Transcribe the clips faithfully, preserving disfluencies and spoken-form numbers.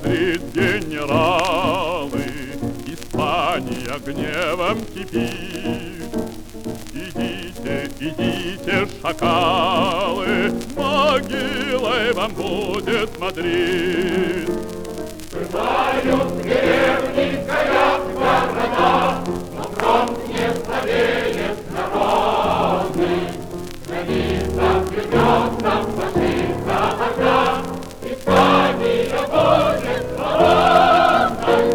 Мадрид генералы, Испания гневом кипит. Идите, идите, шакалы, могилой вам будет Мадрид. Пылают деревни, горят города, но фронт не слабеет народный. Граница плюнет нам фашиста врага, Испания будет свободной.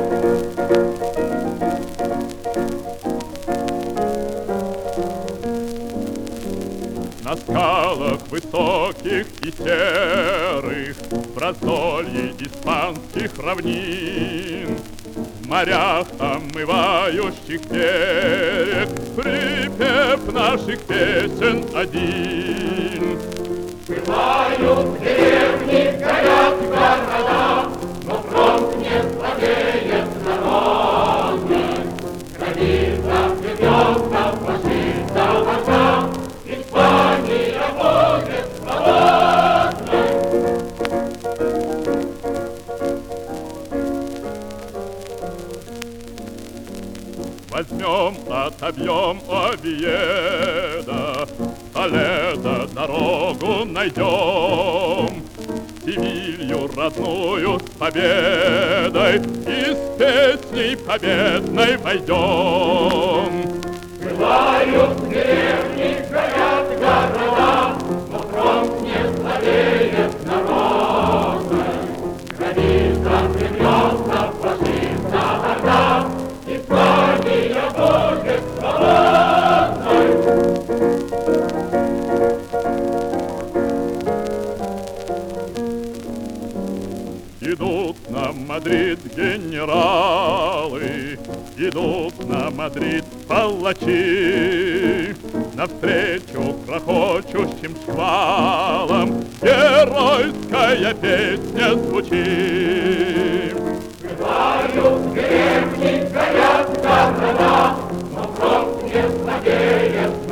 На скалах высоких и серых, в раздолье испанских равнин, в морях, омывающих берег, припев наших песен один. Пылают деревни, горят города, но фронт не слабеет народный. Граница плюнет нам фашиста врага, Испания будет свободной. Возьмем, отобьем Овьедо, Толедо дорогу найдем, Севилью родную с победой и с песней победной войдем. Пылают деревни, горят города, но фронт не слабеет народной. Граница плюнется фашиста врага, Испания будет свободной. Идут на Мадрид генералы, идут на Мадрид палачи, навстречу грохочущим шквалам геройская песня звучит. Пылают деревни, горят города, но фронт не слабеет